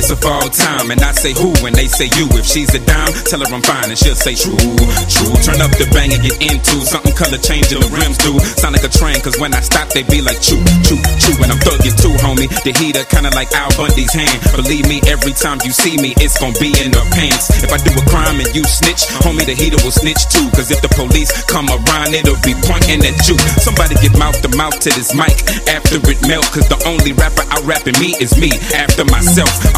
baddest of all time. And I say who, and they say you. If she's a dime, tell her I'm fine, and she'll say true, true. Turn up the bang and get into something color changing the rims do. Sound like a train, cause when I stop, they be like choo, choo, choo. And I'm thugging too, homie. The heater kinda like Al Bundy's hand. Believe me, every time you see me, it's gonna be in the pants. If I do a crime and you snitch, homie, the heater will snitch too. Cause if the police come around, it'll be pointing at you. Somebody get mouth to mouth to this mic after it melt. Cause the only rapper out rapping me is me after myself.